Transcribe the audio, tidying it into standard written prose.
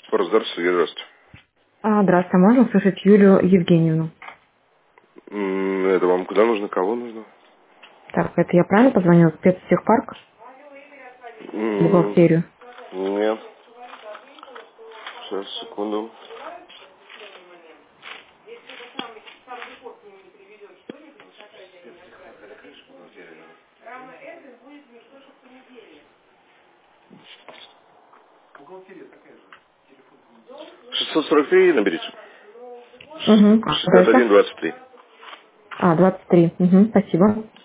Здравствуйте, Сергей, здравствуйте. Здравствуйте, можно услышать Юлию Евгеньевну? Это вам куда нужно, кого нужно? Так, это я правильно позвонила? Спецтехпарк? В бухгалтерию. Нет. Сейчас, секунду. — 643 наберите. Угу. Дальше? 61 23. 23. Угу. Спасибо.